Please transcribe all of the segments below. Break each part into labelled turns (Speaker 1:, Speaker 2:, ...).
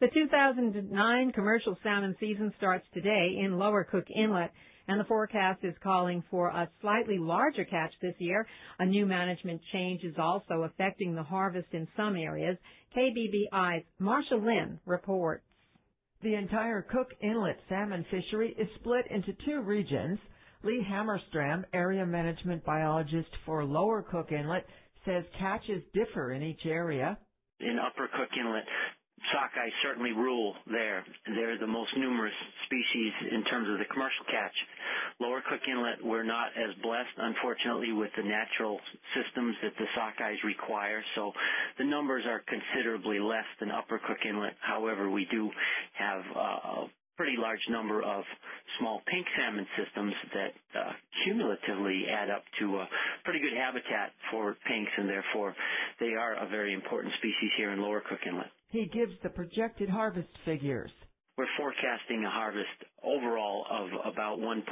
Speaker 1: The 2009 commercial salmon season starts today in Lower Cook Inlet, and the forecast is calling for a slightly larger catch this year. A new management change is also affecting the harvest in some areas. KBBI's Marcia Lynn reports.
Speaker 2: The entire Cook Inlet salmon fishery is split into two regions. Lee Hammerstram, area management biologist for Lower Cook Inlet, says catches differ in each area.
Speaker 3: In Upper Cook Inlet, sockeye certainly rule there. They're the most numerous species in terms of the commercial catch. Lower Cook Inlet, we're not as blessed, unfortunately, with the natural systems that the sockeyes require, so the numbers are considerably less than Upper Cook Inlet. However, we do have a pretty large number of small pink salmon systems that cumulatively add up to a pretty good habitat for pinks, and therefore they are a very important species here in Lower Cook Inlet.
Speaker 2: He gives the projected harvest figures.
Speaker 3: We're forecasting a harvest overall of about 1.36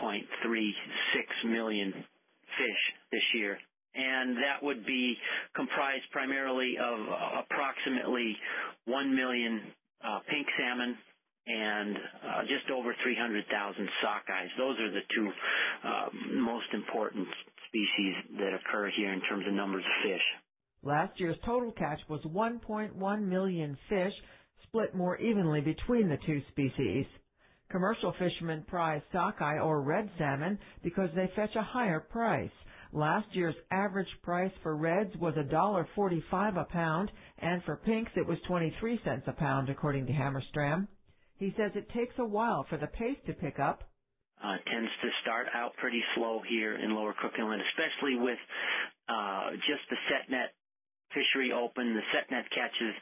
Speaker 3: million fish this year, and that would be comprised primarily of approximately 1 million pink salmon and just over 300,000 sockeyes. Those are the two most important species that occur here in terms of numbers of fish.
Speaker 2: Last year's total catch was 1.1 million fish, split more evenly between the two species. Commercial fishermen prize sockeye or red salmon because they fetch a higher price. Last year's average price for reds was $1.45 a pound, and for pinks it was 23 cents a pound, according to Hammerstram. He says it takes a while for the pace to pick up.
Speaker 3: Tends to start out pretty slow here in Lower Cook Inlet, especially with just the set net fishery open. The set net catches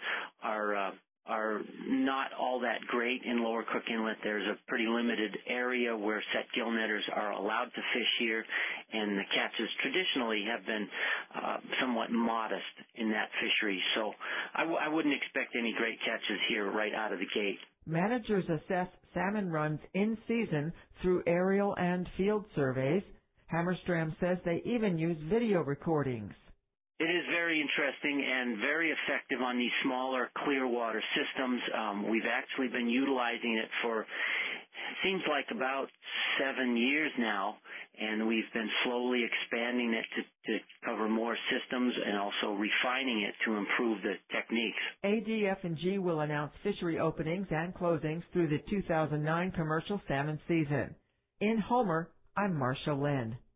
Speaker 3: are not all that great in Lower Cook Inlet. There's a pretty limited area where set gill netters are allowed to fish here, and the catches traditionally have been somewhat modest in that fishery. So I wouldn't expect any great catches here right out of the gate.
Speaker 2: Managers assess salmon runs in season through aerial and field surveys. Hammerstram says they even use video recordings.
Speaker 3: It is very interesting and very effective on these smaller clear water systems. We've actually been utilizing it for, seems like about 7 years now, and we've been slowly expanding it to cover more systems and also refining it to improve the techniques.
Speaker 2: ADF&G will announce fishery openings and closings through the 2009 commercial salmon season. In Homer, I'm Marcia Lynn.